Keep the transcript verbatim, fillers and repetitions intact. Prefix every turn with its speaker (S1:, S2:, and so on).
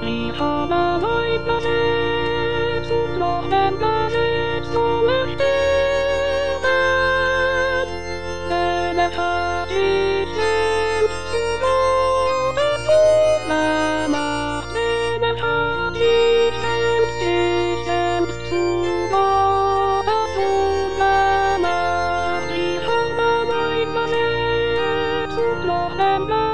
S1: die allerlei Planet und noch ein Planet soll sterben. Denn er hat die Hand zu Gottes Sohn gemacht. Denn er hat die Hand, die Hand zu Gottes Sohn gemacht. Die allerlei Planet und noch ein Planet